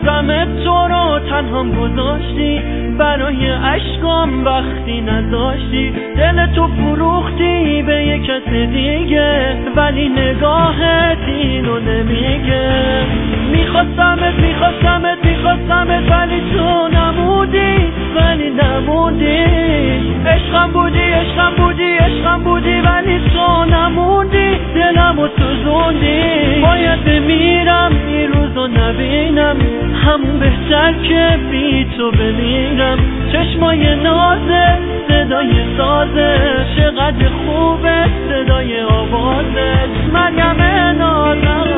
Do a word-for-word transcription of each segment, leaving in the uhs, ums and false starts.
میخواستم تو رو تنهام گذاشتی، برای عشقام وقتی نذاشتی، دل تو فروختی به یک کس دیگه، ولی نگاهت اینو نمیگه. میخواستمت میخواستمت میخواستمت ولی تو نمودی، ولی نمودی. عشقم بودی عشقم بودی عشقم بودی ولی تو نموندی، دلمو سوزوندی. باید بمیرم این روزو نبینم، همون بهتر که بی تو بمیرم. چشمای نازه صدای سازه، چقدر خوبه صدای آوازه. مریم نازم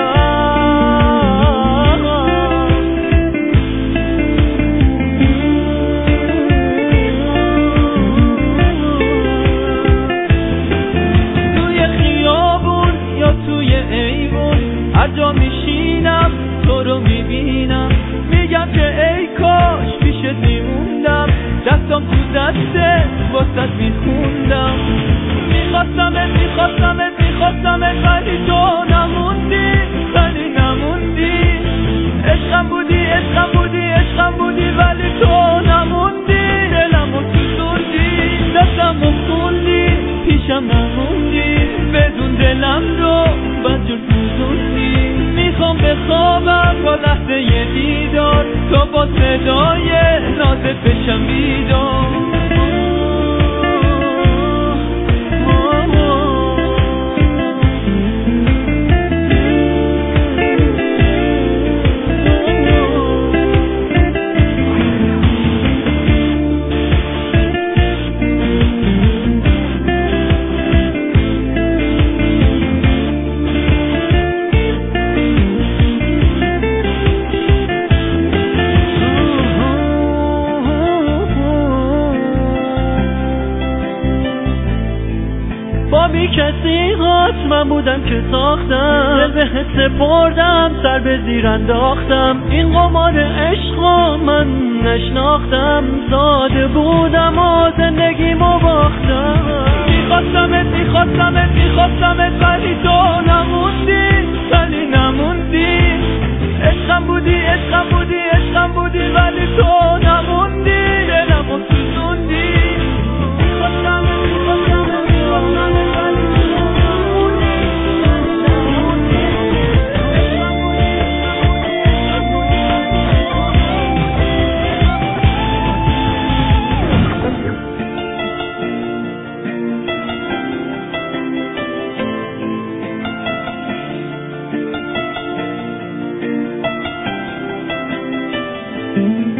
توی ایوون هر جا میشینم تو رو میبینم، میگم که ای کاش پیشت میموندم، دستم تو دسته واسط میخوندم. میخواستمت میخواستمت میخواستمت ولی تو نموندی، ولی نموندی. عشقم بودی عشقم بودی عشقم بودی ولی تو نموندی، دلمو سوزوندی، دستمو خوندی، پیشم نموندی، بدون دلم رو بدجور سوزوندی. میخوام بخوابم با لحظه ی دیدار، تا با صدای نازت بشم بیدار. با بی کسی هات من بودم که ساختم، دل به حس بردم سر به زیر انداختم. این قمار عشقا من نشناختم، ساده بودم و زندگیمو باختم. میخواستمت میخواستمت میخواستمت ولی تو نموندی، ولی نموندی. عشقم بودی عشقم بودی عشقم بودی ولی تو نموندی، دلمو سوزوندی. میخواستمت میخواستمت میخواستمت Mm-hmm.